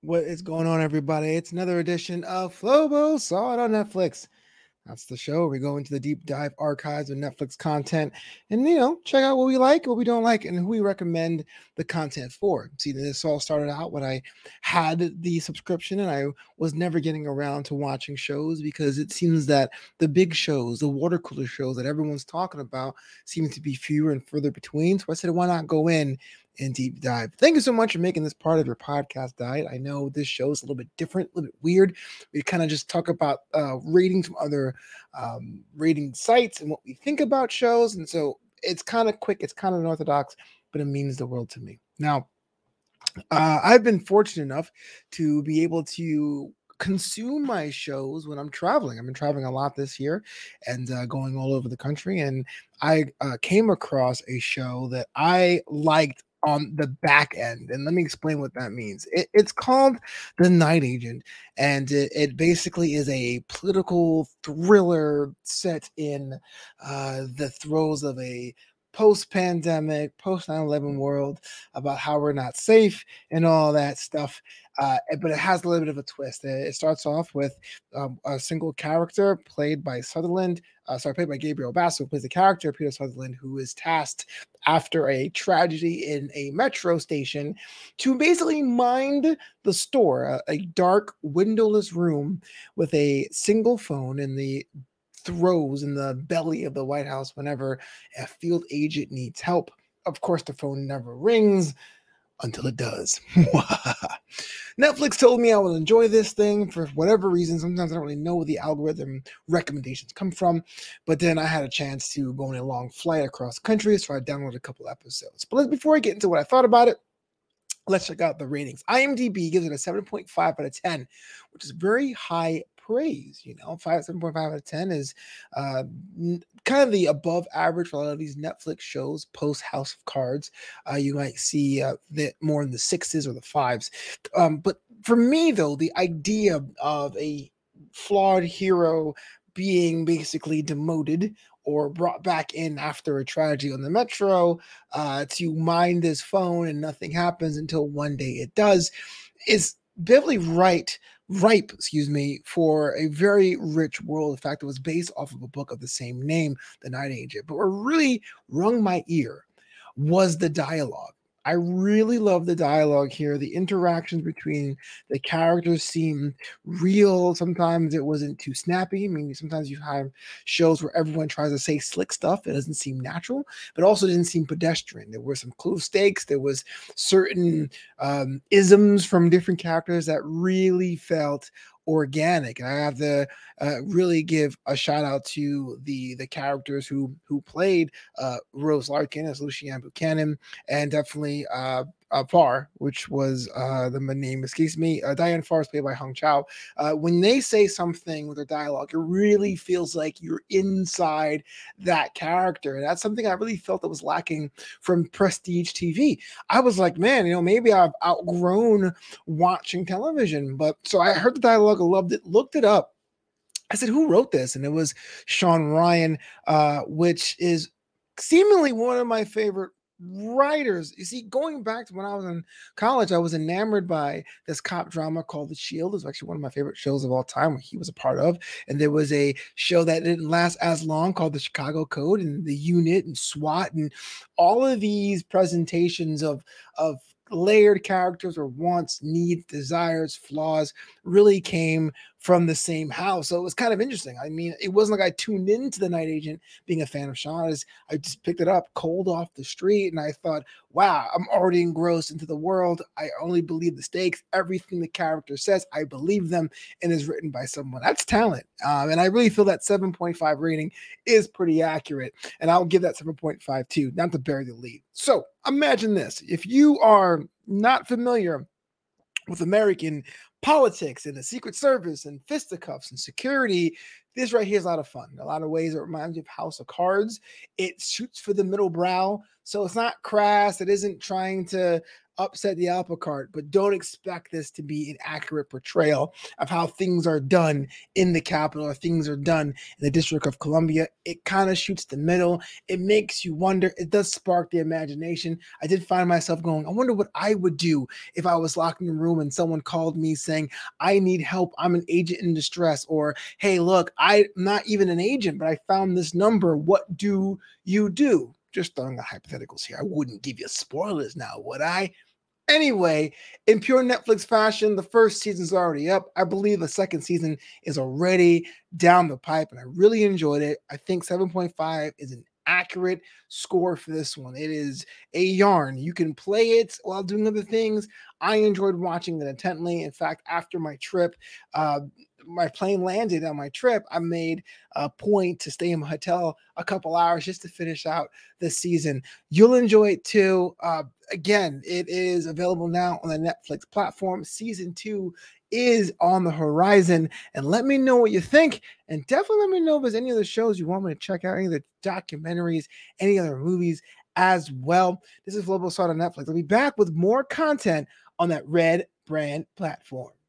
What is going on, everybody? It's another edition of Flobo Saw It on Netflix. That's the show. We go into the deep dive archives of Netflix content and, check out what we like, what we don't like, and who we recommend the content for. See, this all started out when I had the subscription and I was never getting around to watching shows because it seems that the big shows, the water cooler shows that everyone's talking about, seem to be fewer and further between. So I said, why not go in and deep dive? Thank you so much for making this part of your podcast diet. I know this show is a little bit different, a little bit weird. We kind of just talk about ratings from other rating sites and what we think about shows. And so it's kind of quick, it's kind of unorthodox, but it means the world to me. Now, I've been fortunate enough to be able to consume my shows when I'm traveling. I've been traveling a lot this year and going all over the country. And I came across a show that I liked on the back end. And let me explain what that means. It's called The Night Agent. And it basically is a political thriller set in the throes of a post-pandemic, post 9/11 world about how we're not safe and all that stuff. But it has a little bit of a twist. It starts off with a single character played by played by Gabriel Basso, who plays the character Peter Sutherland, who is tasked after a tragedy in a metro station to basically mind the store, a dark, windowless room with a single phone in the throes in the belly of the White House whenever a field agent needs help. Of course, the phone never rings until it does. Netflix told me I will enjoy this thing for whatever reason. Sometimes I don't really know where the algorithm recommendations come from, but then I had a chance to go on a long flight across the country, so I downloaded a couple episodes. But before I get into what I thought about it, let's check out the ratings. IMDb gives it a 7.5 out of 10, which is very high praise. 7.5 out of 10 is kind of the above average for a lot of these Netflix shows post House of Cards. You might see that more in the sixes or the fives. But for me, though, the idea of a flawed hero being basically demoted or brought back in after a tragedy on the metro to mind this phone and nothing happens until one day it does is Beverly ripe, for a very rich world. In fact, it was based off of a book of the same name, The Night Agent. But what really wrung my ear was the dialogue. I really love the dialogue here. The interactions between the characters seem real. Sometimes it wasn't too snappy. I mean, sometimes you have shows where everyone tries to say slick stuff. It doesn't seem natural, but also didn't seem pedestrian. There were some clue stakes. There was certain isms from different characters that really felt organic. And I have to really give a shout out to the characters who played Rose Larkin as Lucianne Buchanan, and definitely Farr, which was the name escapes me. Diane Farr is played by Hung Chow. When they say something with their dialogue, it really feels like you're inside that character. And that's something I really felt that was lacking from Prestige TV. I was like, man, maybe I've outgrown watching television. But so I heard the dialogue, I loved it, looked it up. I said, who wrote this? And it was Sean Ryan, which is seemingly one of my favorite writers. You see, going back to when I was in college, I was enamored by this cop drama called The Shield. It was actually one of my favorite shows of all time, where he was a part of. And there was a show that didn't last as long called The Chicago Code, and The Unit and SWAT, and all of these presentations of layered characters or wants, needs, desires, flaws really came from the same house. So it was kind of interesting. I mean, it wasn't like I tuned into The Night Agent being a fan of Sean. I just picked it up cold off the street and I thought, wow, I'm already engrossed into the world. I only believe the stakes. Everything the character says, I believe them, and is written by someone. That's talent. And I really feel that 7.5 rating is pretty accurate. And I'll give that 7.5 too, not to bury the lead. So imagine this. If you are not familiar with American politics and the Secret Service and fisticuffs and security, this right here is a lot of fun. In a lot of ways, it reminds me of House of Cards. It shoots for the middle brow, so it's not crass. It isn't trying to upset the apple cart, but don't expect this to be an accurate portrayal of how things are done in the capital or things are done in the District of Columbia. It kind of shoots the middle. It makes you wonder. It does spark the imagination. I did find myself going, I wonder what I would do if I was locked in a room and someone called me saying, I need help. I'm an agent in distress. Or, hey, look, I'm not even an agent, but I found this number. What do you do? Just throwing out hypotheticals here. I wouldn't give you spoilers now, would I? Anyway, in pure Netflix fashion, the first season's already up. I believe the second season is already down the pipe, and I really enjoyed it. I think 7.5 is an accurate score for this one. It is a yarn. You can play it while doing other things. I enjoyed watching it intently. In fact, after my trip, my plane landed on my trip, I made a point to stay in my hotel a couple hours just to finish out the season. You'll enjoy it too. Again, it is available now on the Netflix platform. Season 2 is on the horizon. And let me know what you think. And definitely let me know if there's any other shows you want me to check out, any other documentaries, any other movies as well. This is Global Assault on Netflix. I'll be back with more content on that Red Brand platform.